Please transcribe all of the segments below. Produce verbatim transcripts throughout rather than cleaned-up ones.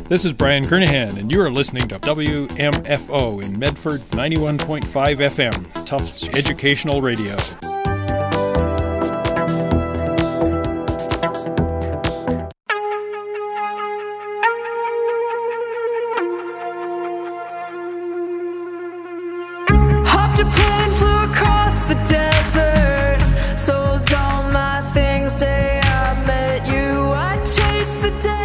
This is Brian Kernahan, and you are listening to W M F O in Medford, ninety-one point five F M, Tufts Educational Radio. Hopped a plane, flew across the desert, sold all my things day I met you. I chased the day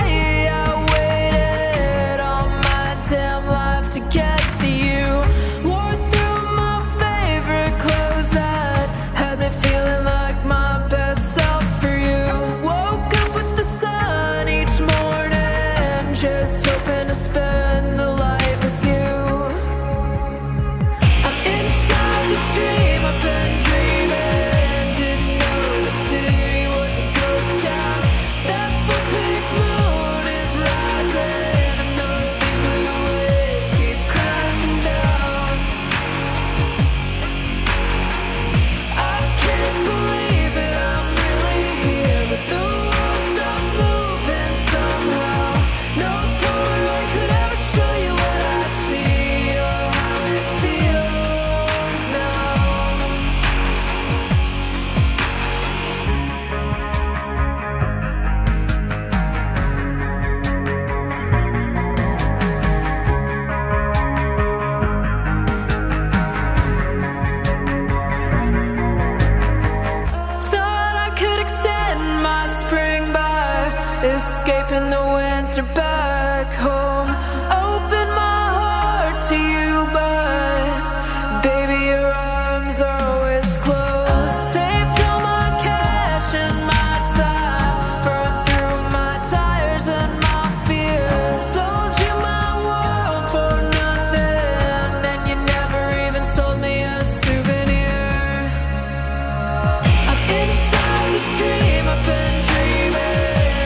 escaping the winter back home. Open my heart to you, but baby, your arms are always closed. Saved all my cash and my time, burned through my tires and my fears. Sold you my world for nothing, and you never even sold me a souvenir. I'm inside this dream I've been dreaming.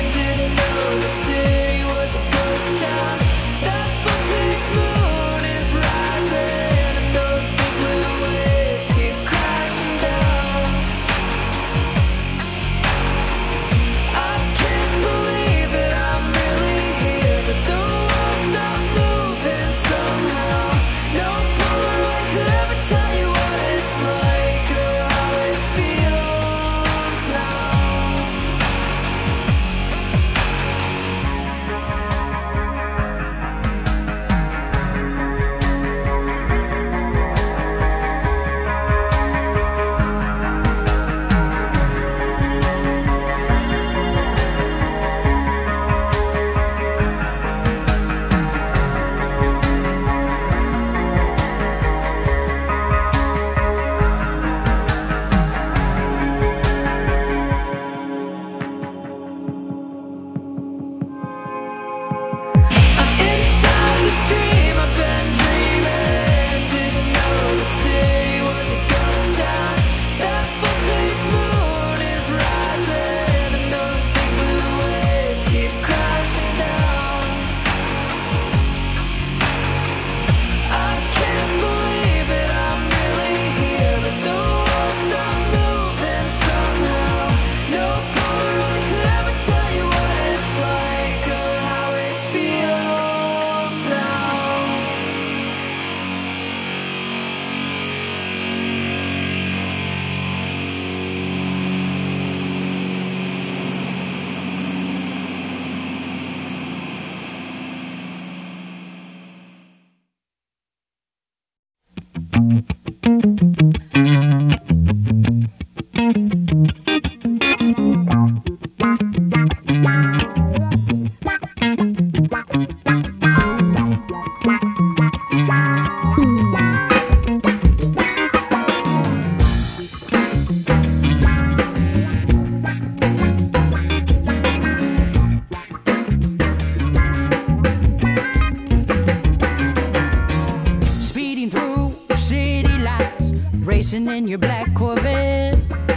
In your black Corvette,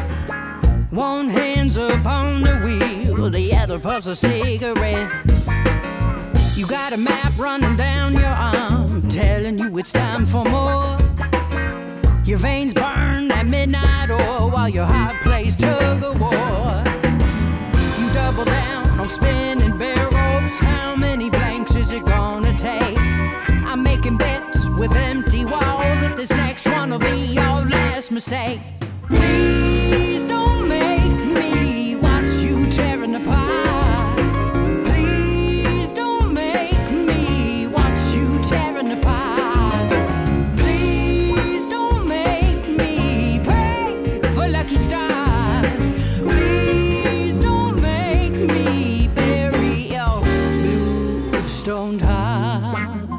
one hand's upon the wheel, the other puffs a cigarette. You got a map running down your arm, telling you it's time for more. Your veins burn at midnight oil while your heart plays tug of war. You double down on spinning barrels. How many blanks is it mistake. Please don't make me watch you tearing apart. Please don't make me watch you tearing apart. Please don't make me pray for lucky stars. Please don't make me bury your blue-stoned heart.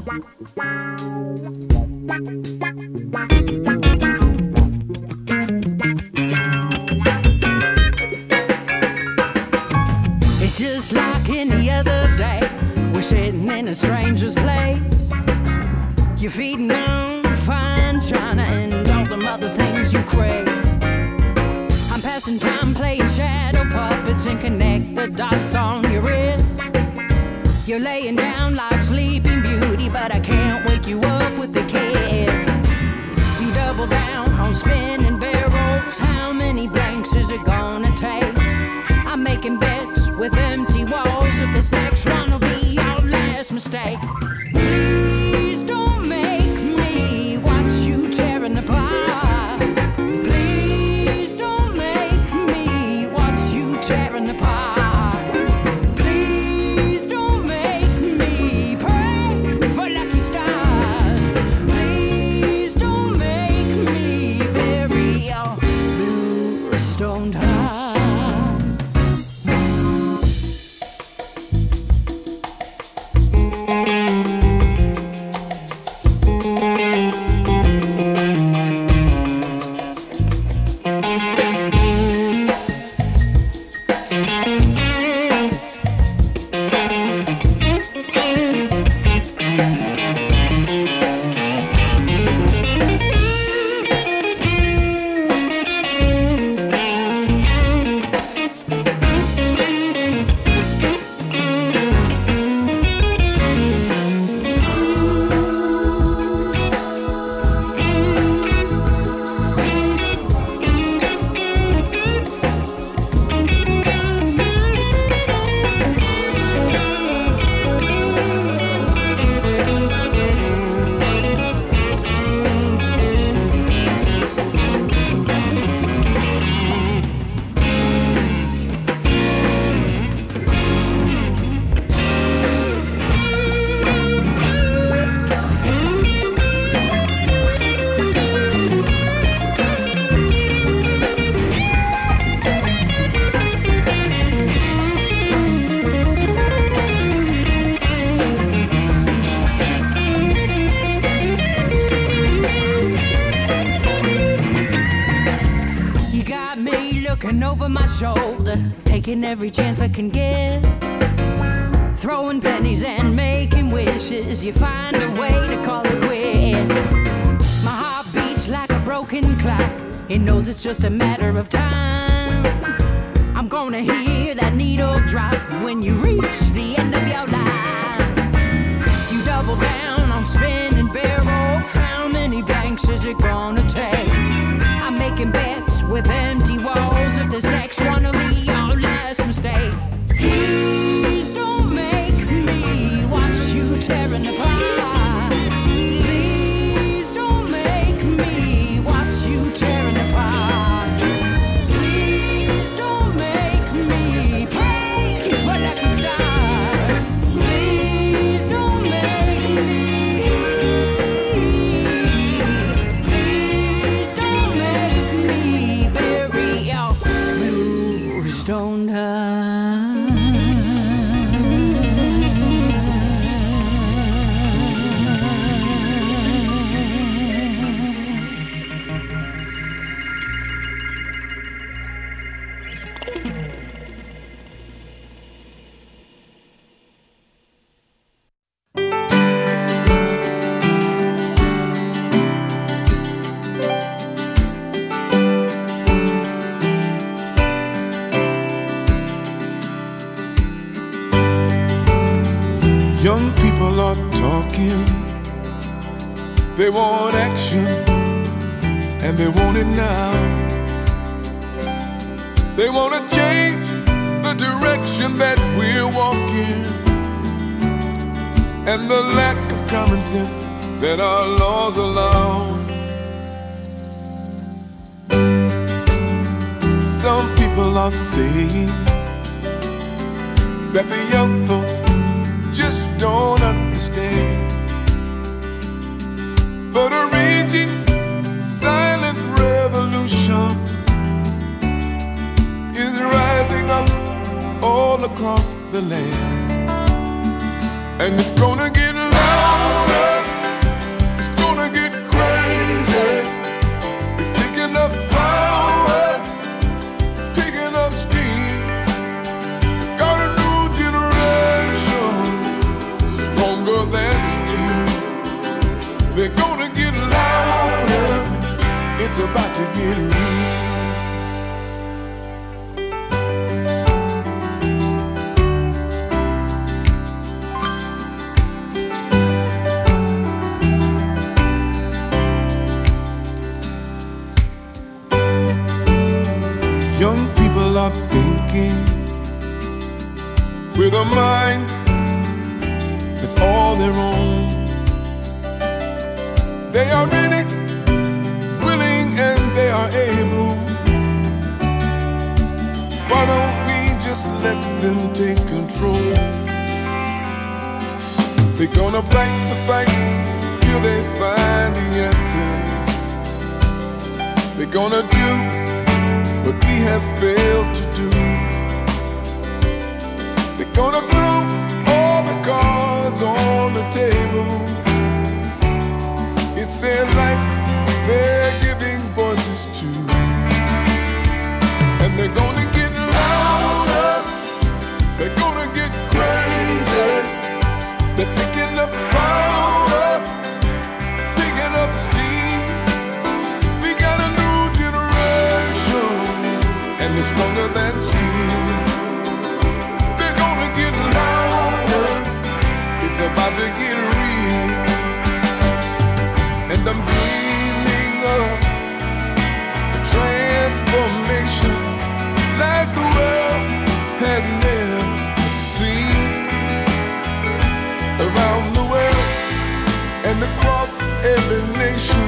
It's just like any other day. We're sitting in a stranger's place. You're feeding on fine china and all them other things you crave. I'm passing time playing shadow puppets and connect the dots on your wrist. You're laying down like Sleeping Beauty, but I can't wake you up with the kiss. You double down on spinning barrels. How many blanks is it gonna take? I'm making bets with empty walls. If this next one will be your last mistake. Please don't make me watch you tearing apart. Please don't make me watch you tearing apart. Please don't make me pray for lucky stars. Please don't make me bury your blue-stoned heart. Over my shoulder, taking every chance I can get, throwing pennies and making wishes. You find a way to call it quits. My heart beats like a broken clock. It knows it's just a matter of time. I'm gonna hear that needle drop when you reach the end of your life. You double down on spinning barrels. How many blanks is it gonna take? I'm making bets with empty walls. If this next one will be your last mistake. Please don't make me watch you tearing apart. Please don't make me watch you tearing apart. Please don't make me pray for lucky stars. Please don't make me. Please don't make me bury your blue-stoned heart. Young people are talking. They want action, and they want it now. They want to change the direction that we're walking, and the lack of common sense that our laws allow. Some people are saying that the young folks just don't understand, but a raging silent revolution is rising up all across the land, and it's gonna get louder, it's gonna get crazy, it's picking up power, picking up steam. Got a new generation, stronger than steel. They're gonna get louder, it's about to get real. Young people are thinking with a mind that's all their own. They are ready, willing, and they are able. Why don't we just let them take control? They're gonna fight the fight till they find the answers. They're gonna do what we have failed to do. They're gonna throw all the cards on the table. It's their life they're giving voices to, and they're gonna get louder, they're gonna get crazy. They're picking up power, picking up steam. We got a new generation, and it's stronger than steel. They're gonna get louder, it's about to get real. And I'm dreaming of a transformation like the world has never seen. Around the world and across every nation,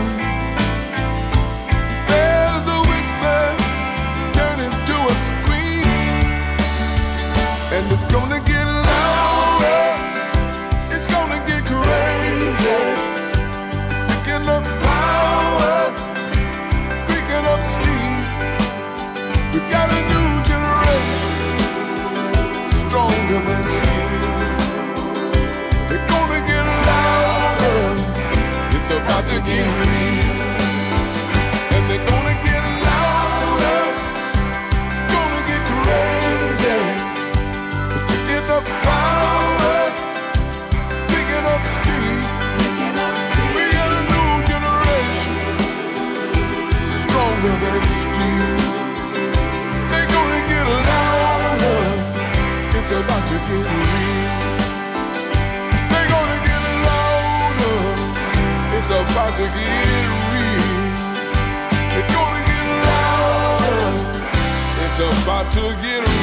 there's a whisper turning to a scream, and it's gonna get louder, it's gonna get crazy. Picking up power, picking up steam. We got a new generation, stronger than steel. They're gonna get louder, it's about to get real. And they're gonna get louder, gonna get crazy. It's picking up power, picking up steam. Stronger than steel. They're gonna get louder, it's about to get real. They're gonna get louder, it's about to get real. They're gonna get louder, it's about to get real.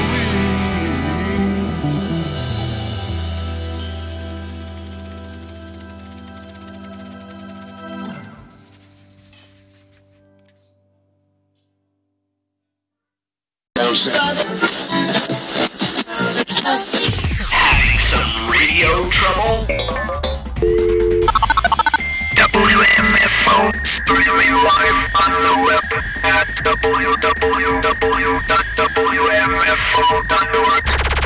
Having some radio trouble? W M F O streaming live on the web at w w w dot w m f o dot org.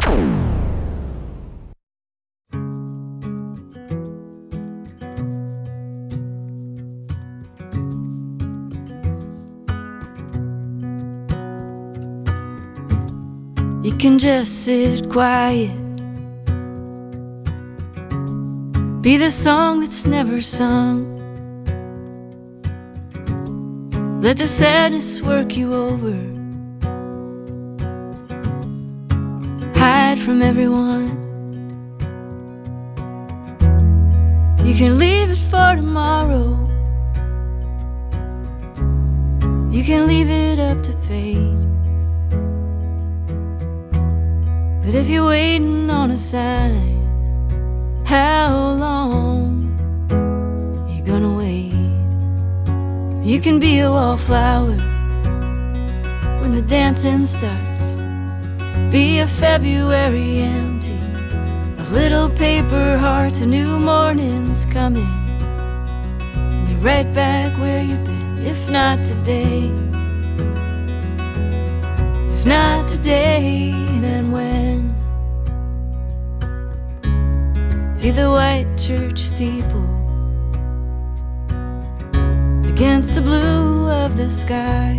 You can just sit quiet, be the song that's never sung. Let the sadness work you over, hide from everyone. You can leave it for tomorrow, you can leave it up to fate. But if you're waiting on a sign, how long you gonna wait? You can be a wallflower when when the dancing starts. Be a February empty of little paper hearts. A new morning's coming, and you're right back where you've been. If not today, if not today, then when? See the white church steeple against the blue of the sky.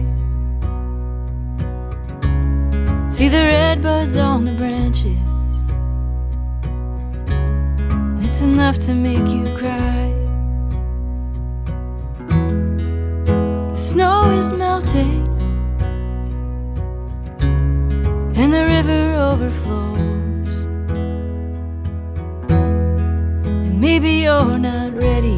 See the red buds on the branches. It's enough to make you cry. The snow is melting and the river overflows, and maybe you're not ready,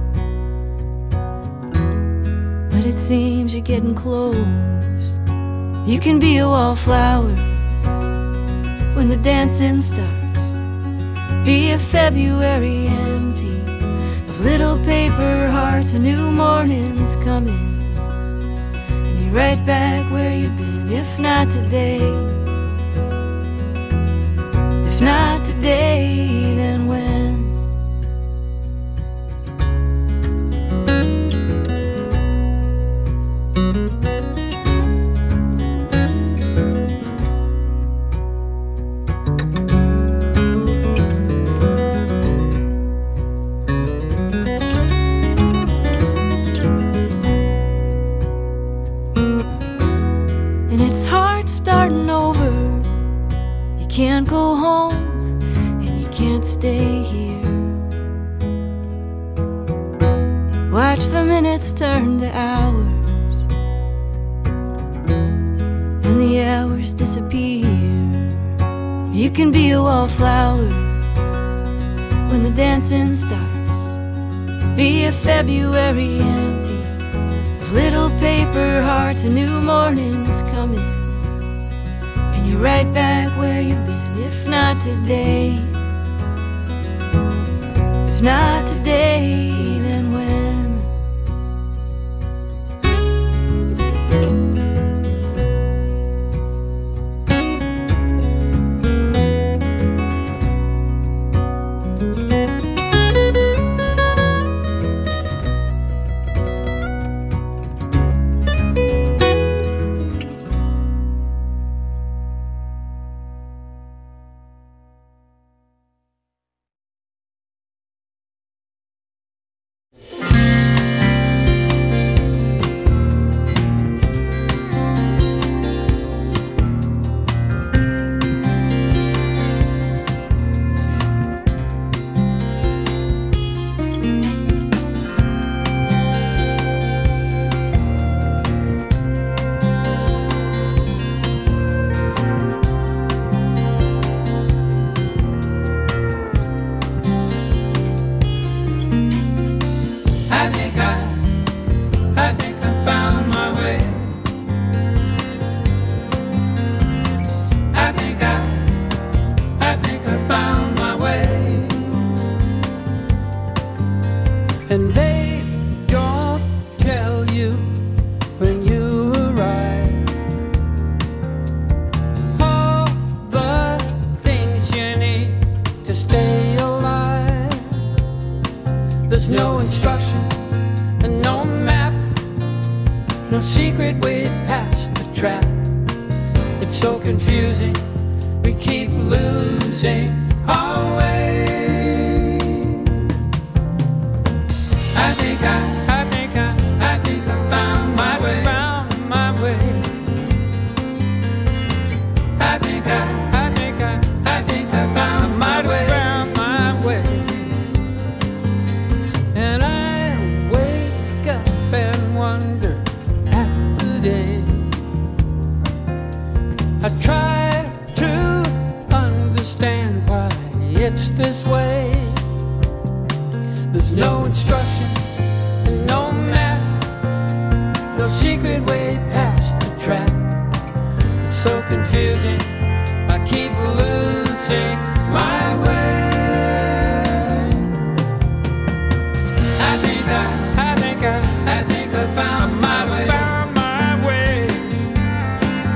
but it seems you're getting close. You can be a wallflower when the dancing starts. Be a February empty of little paper hearts. A new morning's coming, and you're right back where you've been. If not today, if not today, then when? Can't go home and you can't stay here. Watch the minutes turn to hours, and the hours disappear. You can be a wallflower when the dancing starts. Be a February empty of little paper hearts. A new morning's coming, and you're right back where you've been. If not today, if not today, then when? I think I found my way.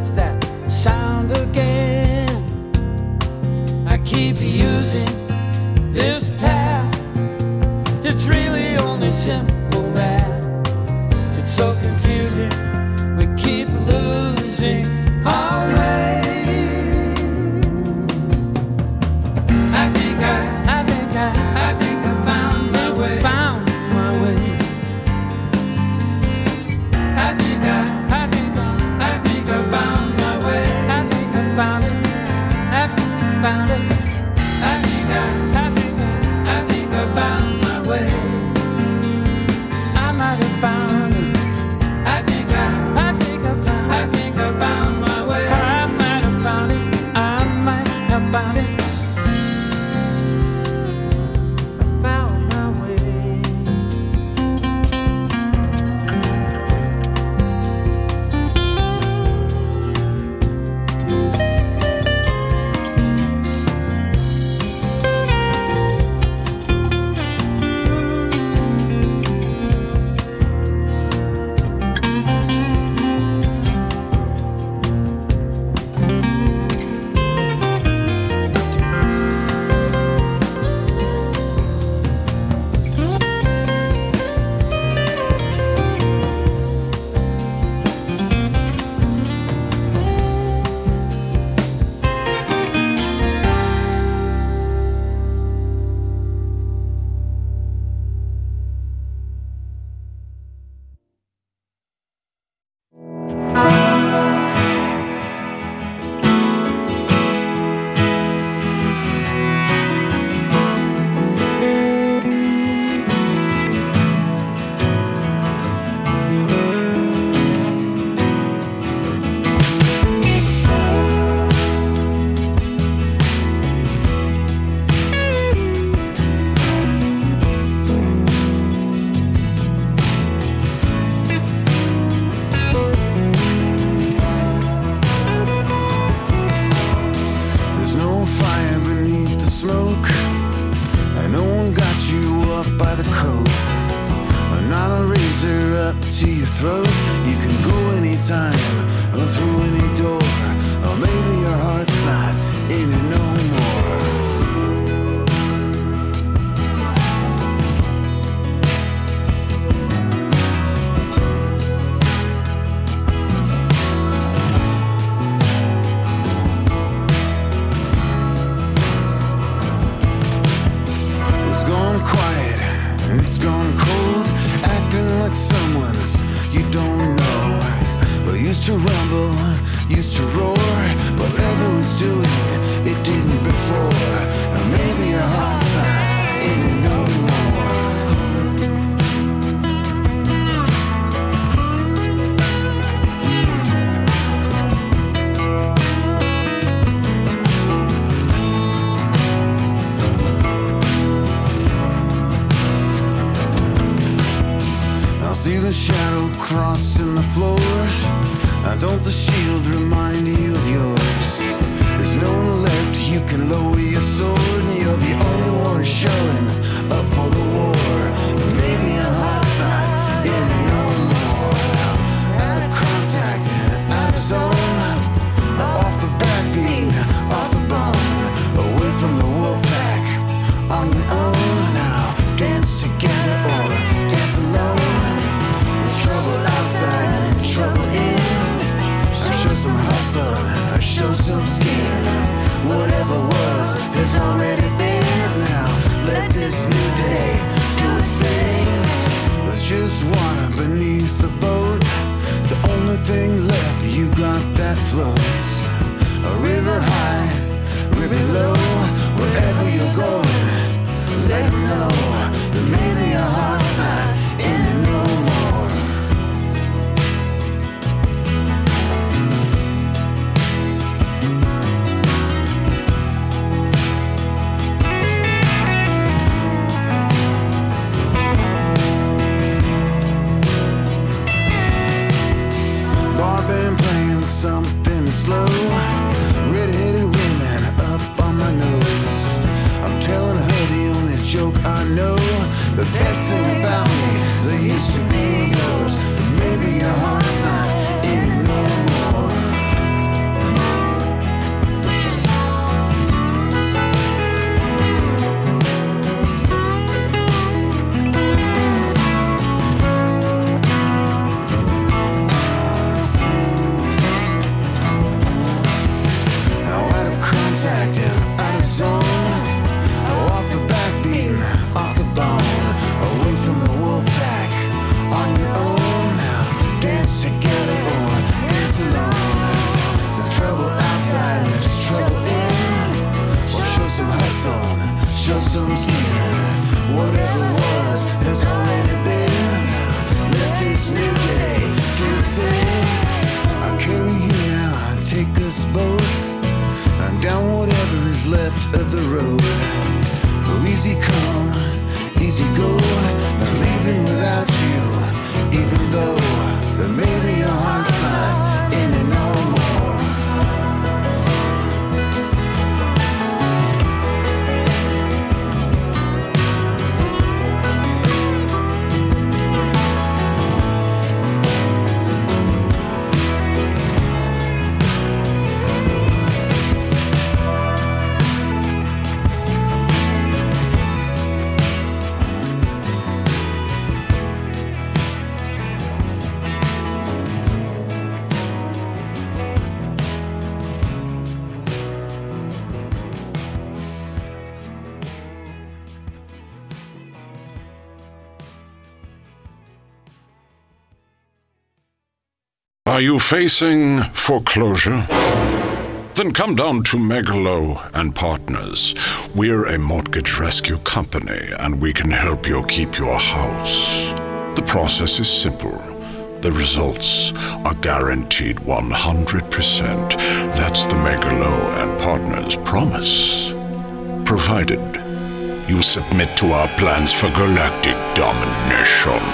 what's that sound again? I keep using this path. It's really only simple math. It's so confusing. We keep losing our way. I think I, I think I, I think I found my way. Found my way. I think I, I think I, I think I found my way. I think I found it. I found it. I think I, I think I, I think I found my way. I might have found it. I think I, I think I found, I think I found my way. I might have found it. I might have found it. I found my way. There's no fire beneath the smoke, and no one got you up by the coat. I'm not a razor up to your throat. You can go anytime or through any door, or maybe your heart's not in it no more. It's gone quiet, it's gone cold, acting like someone's you don't know. Well, used to rumble, used to roar, whatever it's doing, it didn't before. Or maybe your heart's not in it no more. I see the shadow crossing the floor. Now don't the shield remind you of yours? There's no one left, you can lower your sword, and you're the only one showing up for the war. And maybe your heart's not in it no more. Out of contact and out of zone, off the backbeat, off the bone, away from the wolf pack, on your own. Now dance together or dance alone. There's trouble outside, trouble in. So show some hustle, or show some skin. Whatever was, there's already been. Now let this new day do its thing. There's just water beneath the boat. It's the only thing left, you got that floats. A river high, river low. Wherever you're going, let them know that maybe your heart's not in it no more. Bar band playing something slow. Red-headed women up on my nose. I'm telling some skin. Whatever was has already been. Let this new day do its thing. I carry you now, I take us both and down whatever is left of the road. Oh, easy come, easy go, not leaving without you. Even though there may be a heart's not in it no more. Are you facing foreclosure? Then come down to Megalo and Partners. We're a mortgage rescue company, and we can help you keep your house. The process is simple. The results are guaranteed one hundred percent. That's the Megalo and Partners promise. Provided you submit to our plans for galactic domination.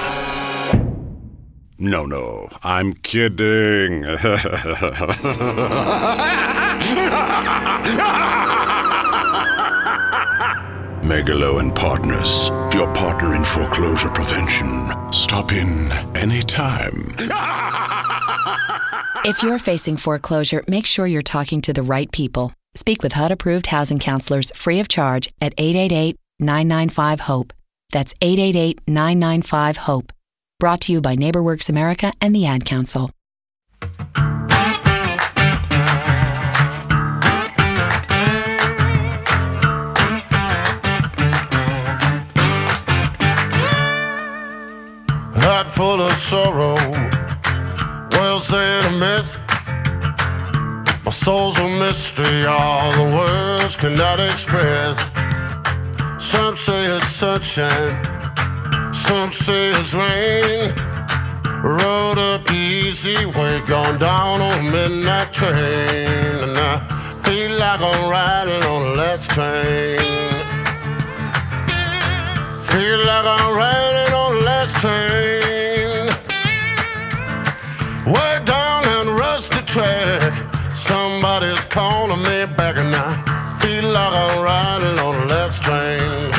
No, no, I'm kidding. Megalo and Partners, your partner in foreclosure prevention. Stop in anytime. If you're facing foreclosure, make sure you're talking to the right people. Speak with H U D-approved housing counselors free of charge at eight eight eight, nine nine five, HOPE. That's eight eight eight, nine nine five, HOPE. Brought to you by NeighborWorks America and the Ad Council. Heart full of sorrow, world's in a mess. My soul's a mystery, all the words cannot express. Some say it's sunshine, some say it's rain. Rode up the easy way, gone down on a midnight train. And I feel like I'm riding on a last train. Feel like I'm riding on the last train. Way down that rusty track, somebody's calling me back, and I feel like I'm riding on the last train.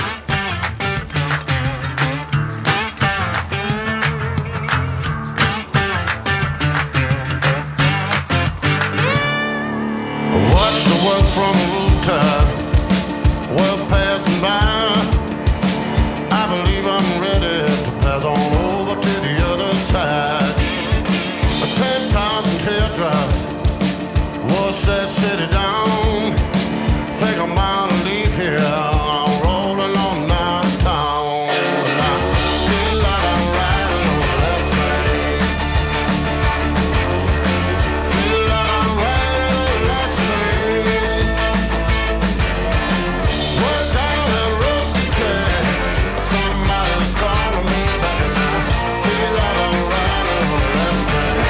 Watch the world from a rooftop, world passing by. I believe I'm ready to pass on over to the other side. Ten thousand teardrops wash that city down. Think I'm gonna leave here, I'm rolling on downtown. And I feel like I'm riding on the last train. Feel like I'm riding on the last train. Way down that rusty track, somebody's calling me back, and I feel like I'm riding on the last train.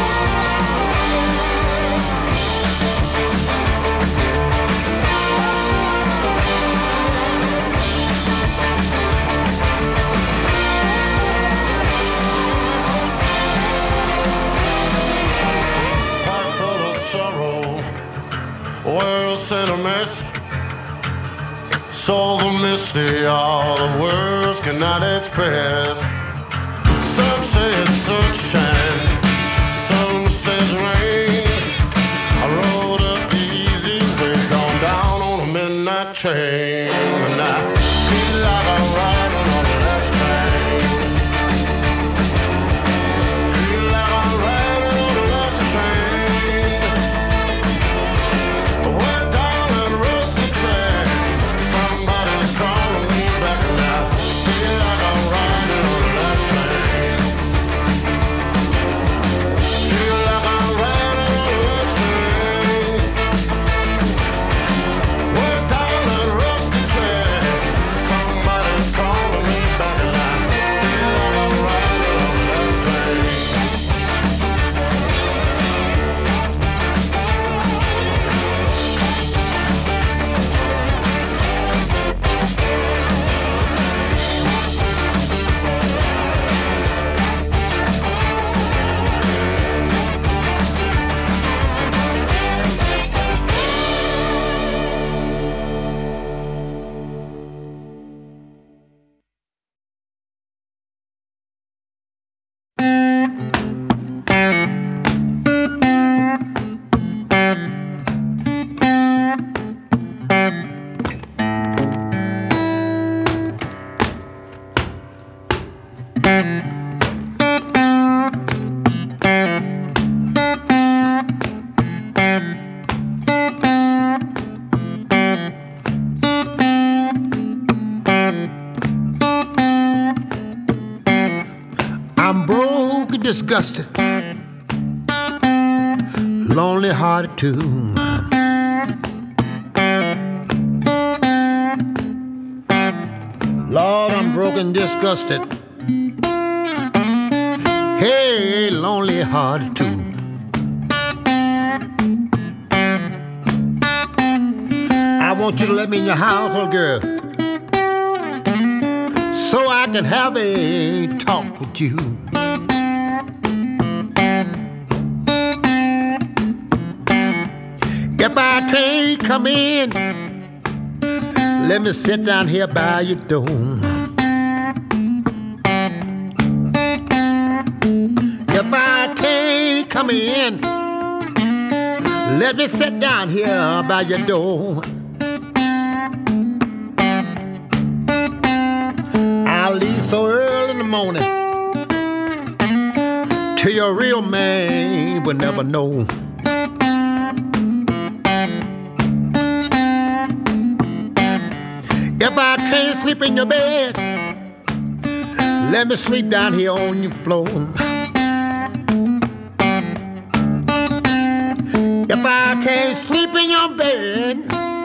Heart full of sorrow, world's in a mess. Soul's a mystery, all the words cannot express. Some say it's sunshine, some say it's rain. I rode up the easy way, gone down on a midnight train. And I feel like I'm riding on the last train. Feel like I'm riding on the last train. Way down that rusty track, somebody's calling me back, and I feel like I'm riding on the last train. Feel like I'm riding on the last train. Way down that rusty disgusted, lonely hearted too. Lord, I'm broken, disgusted. Hey, lonely hearted too. I want you to let me in your house, little girl, so I can have a talk with you. If I can't come in, let me sit down here by your door. If I can't come in, let me sit down here by your door. I'll leave so early in the morning till your real man will never know. If I can't sleep in your bed, let me sleep down here on your floor. If I can't sleep in your bed,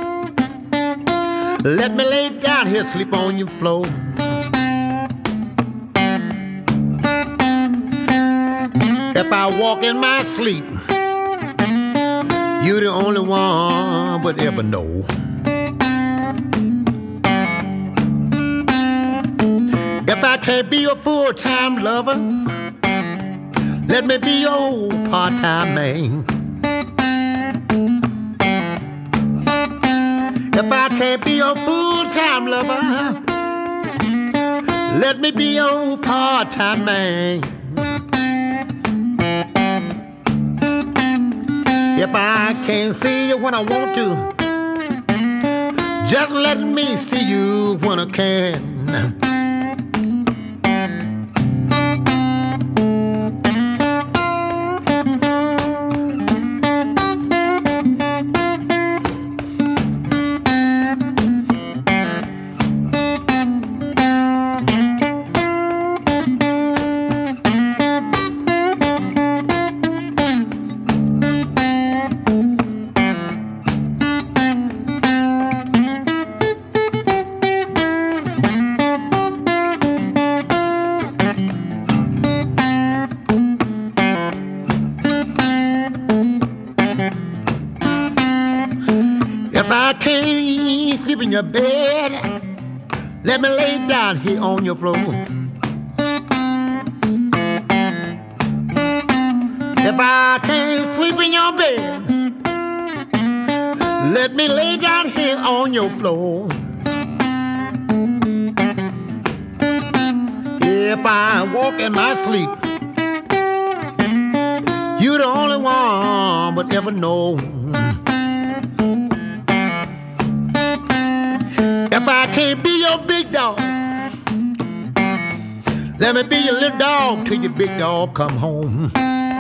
let me lay down here, sleep on your floor. If I walk in my sleep, you're the only one would ever know. If I can't be your full-time lover, let me be your part-time man. If I can't be your full-time lover, let me be your part-time man. If I can't see you when I want to, just let me see you when I can. In your bed, let me lay down here on your floor. If I can't sleep in your bed, let me lay down here on your floor. If I walk in my sleep, you're the only one would ever know. If I can't be your big dog, let me be your little dog till your big dog come home.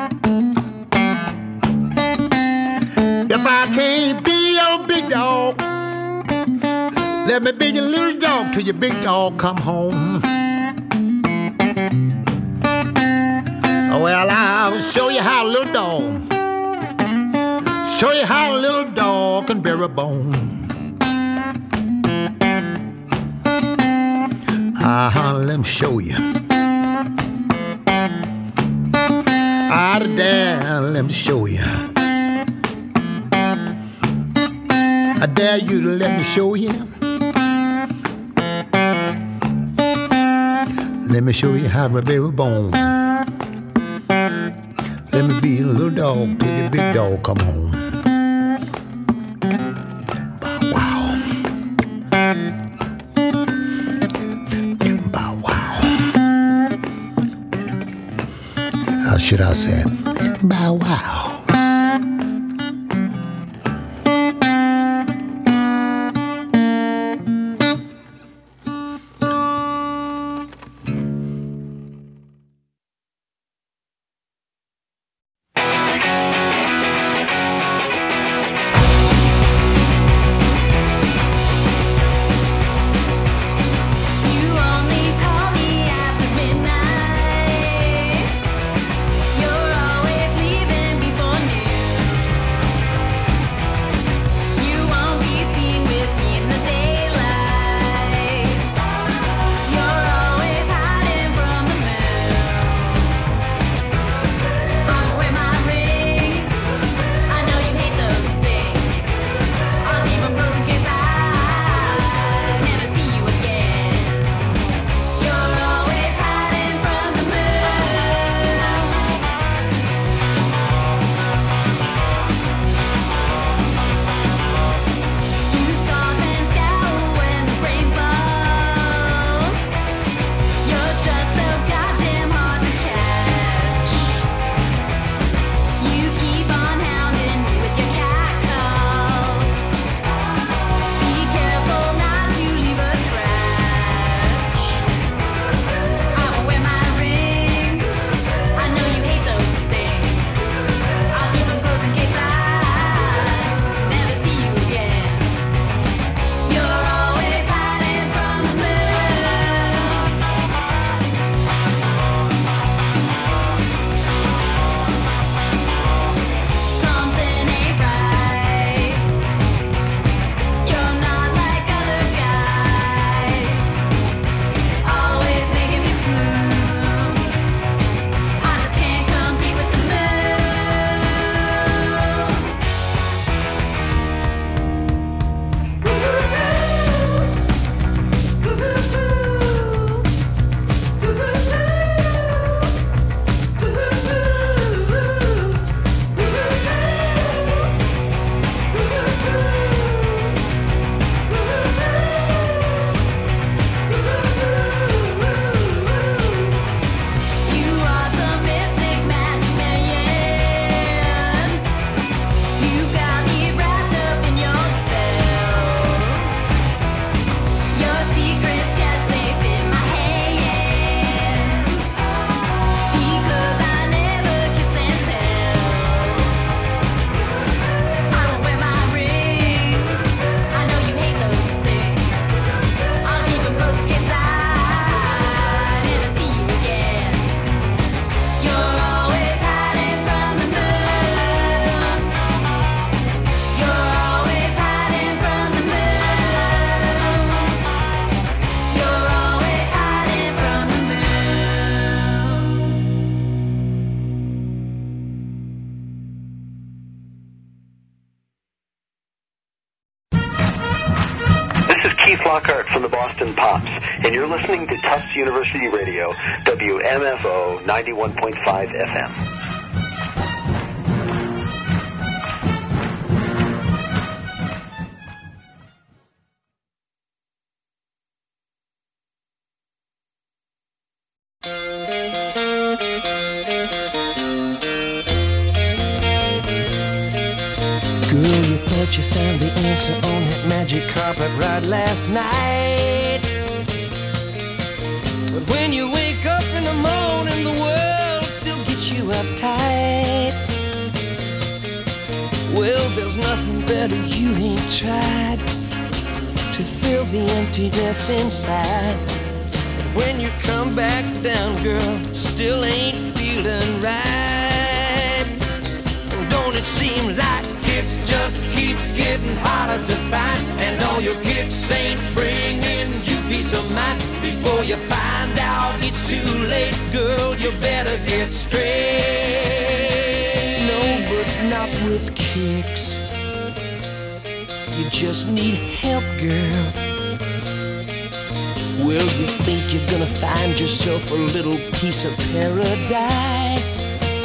If I can't be your big dog, let me be your little dog till your big dog come home. Well, I'll show you how a little dog, show you how a little dog can bear a bone. Uh-huh, let me show you. Out of there, let me show you. I dare you to let me show you. Let me show you how to bear a bone. Let me be a little dog till the big dog come home. Should I say, bow wow. You only call me after midnight. Lockhart from the Boston Pops, and you're listening to Tufts University Radio, W M F O ninety-one point five F M. Girl, you thought you found the answer on that magic carpet ride last night. But when you wake up in the morning, the world still gets you uptight. Well, there's nothing better you ain't tried to fill the emptiness inside. But when you come back down, girl, still ain't feeling right. Don't it seem like it's just keep getting harder to find, and all your kicks ain't bringing you peace of mind? Before you find out it's too late, girl, you better get straight. No, but not with kicks. You just need help, girl. Well, you think you're gonna find yourself a little piece of paradise,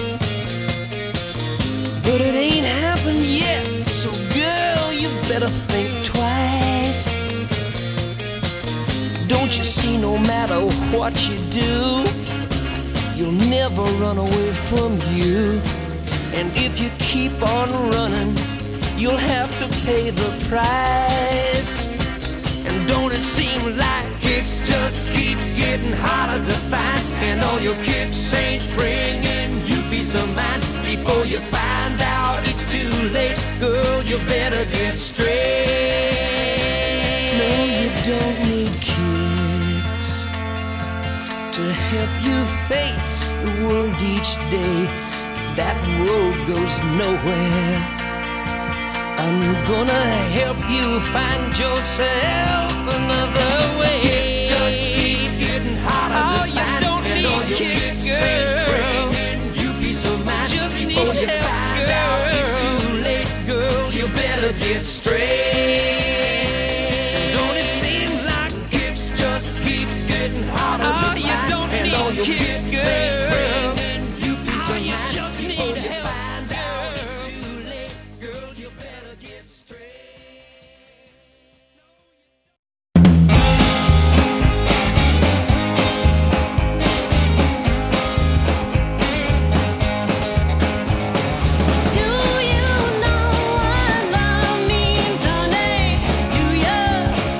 but it ain't happened yet, so girl, you better think twice. Don't you see, no matter what you do, you'll never run away from you. And if you keep on running, you'll have to pay the price. And don't it seem like it's just keep getting harder to find, and all your kicks ain't bringing you peace of mind? Before you find out it's too late, girl, you better get straight. No, you don't need kicks to help you face the world each day. That road goes nowhere. I'm gonna help you find yourself another way. It's just keep getting harder oh, to find, you don't and need all your kicks, girl. You peace of mind. Just before need you help, find girl. Out it's too late, girl. You better get straight. And don't it seem like kicks just keep getting harder oh, to find? You don't and need all your kicks, girl. You peace oh, of mind. Just need help.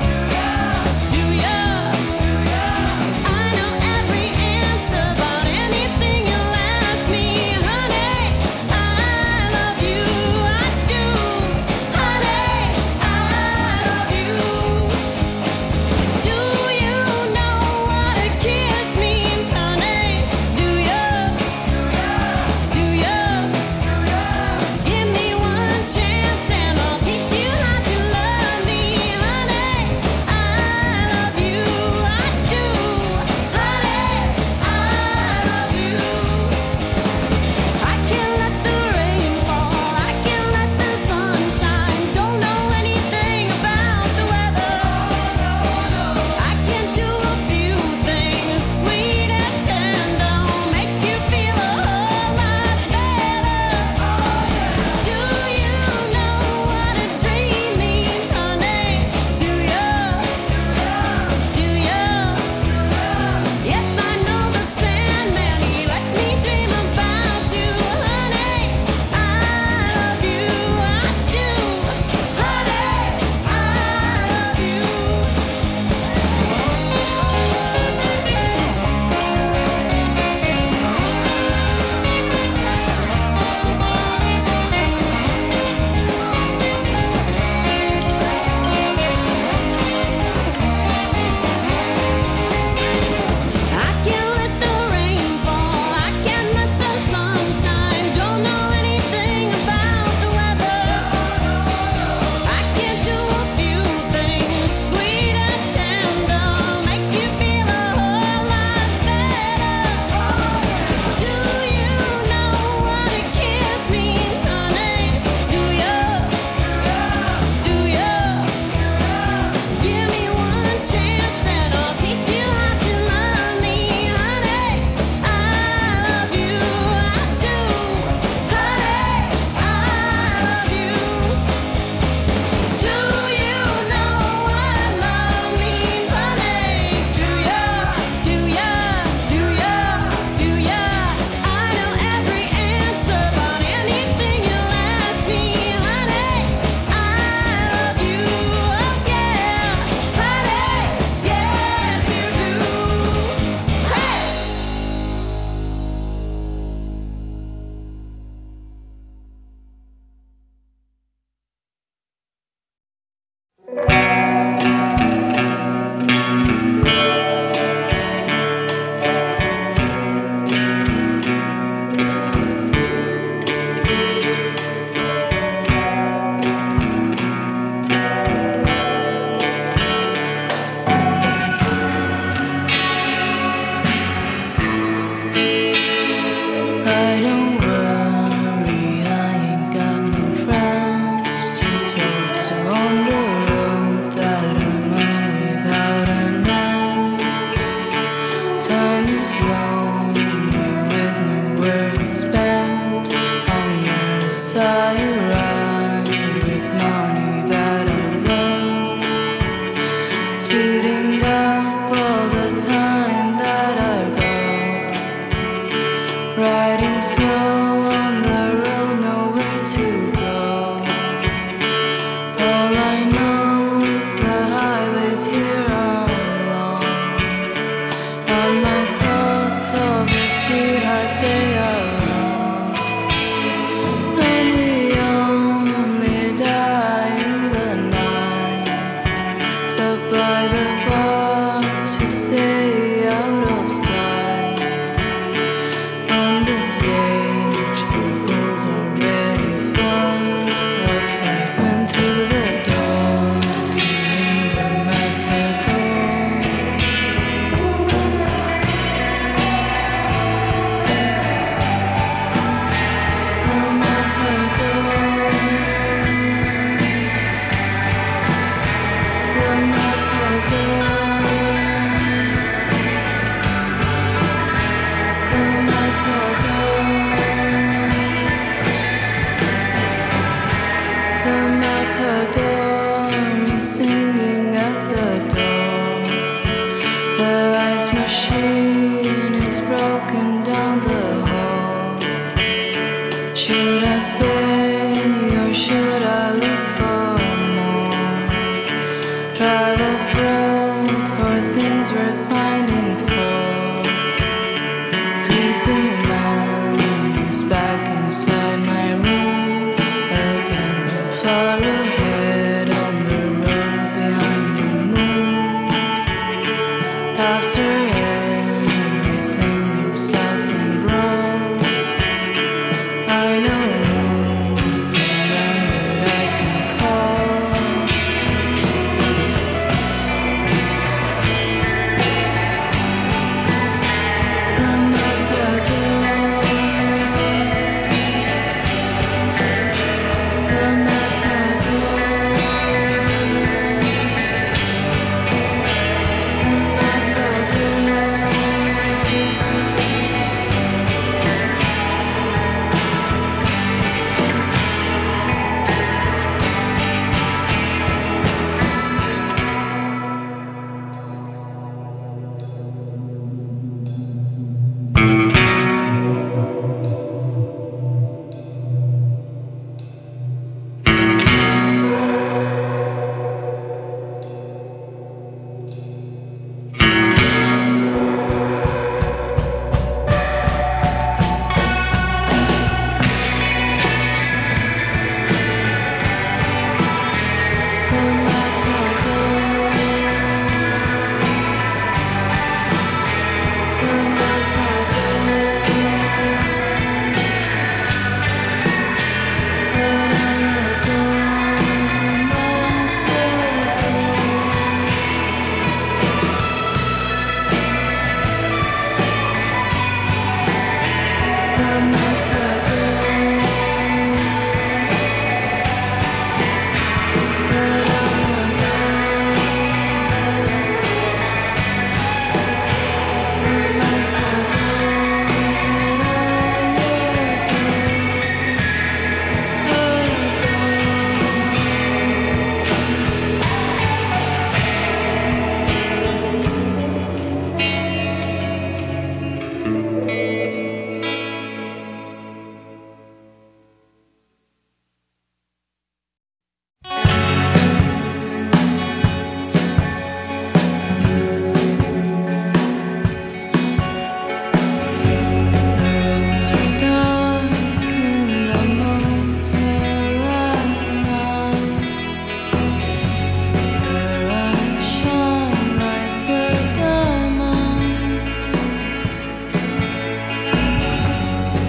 Do ya? I know every answer, but in matador is singing at the door. The ice machine is broken down the hall. Should I stay or should I look for more? Drive off-road for things worth finding for. Creepy man is back inside my room again. Far ahead on the road behind the moon. After everything you've said and grown, I know who's the man that I can call. The matador, the matador, the matador.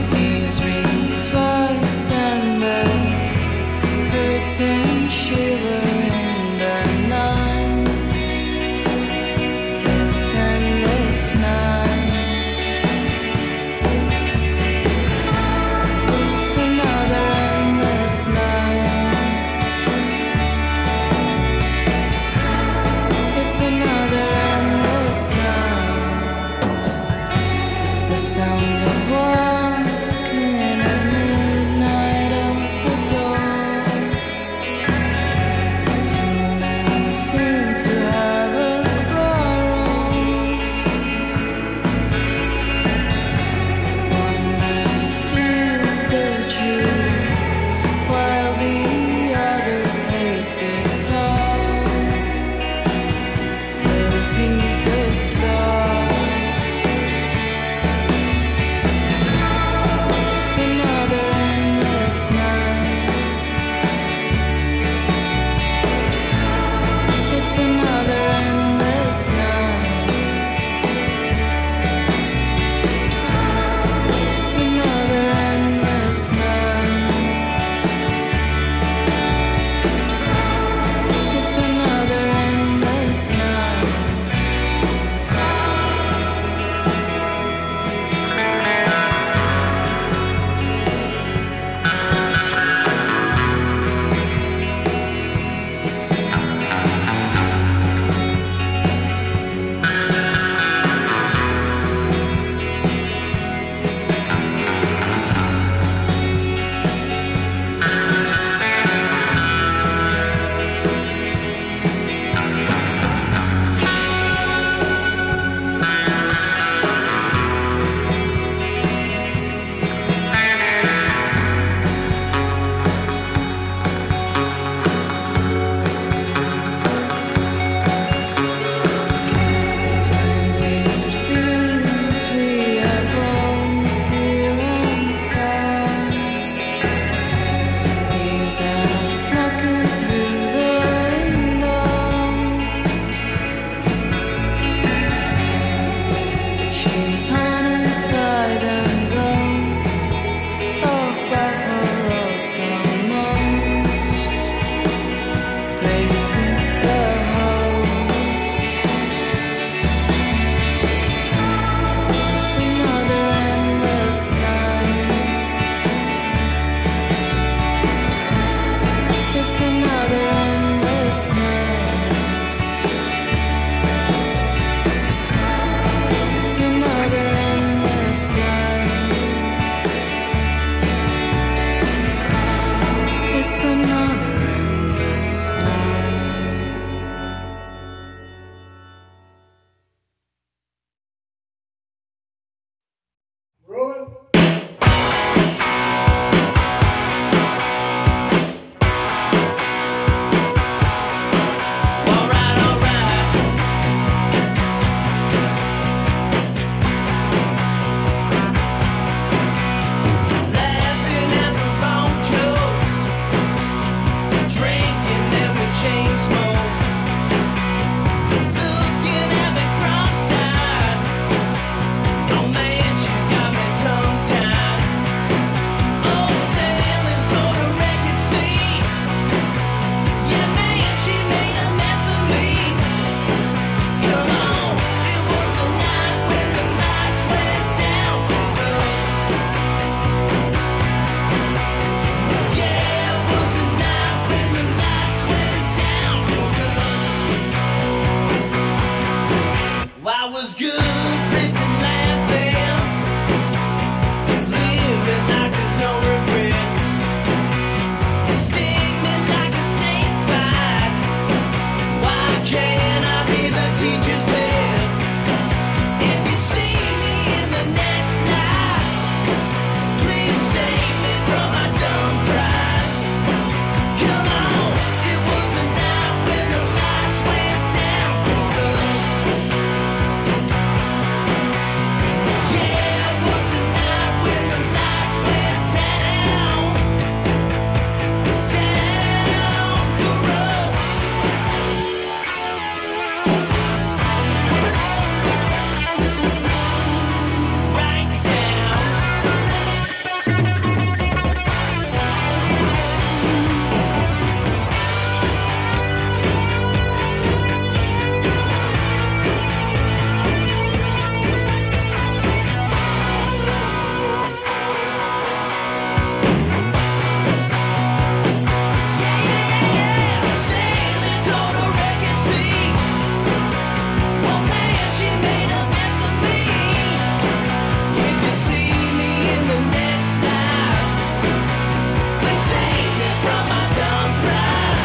Shiver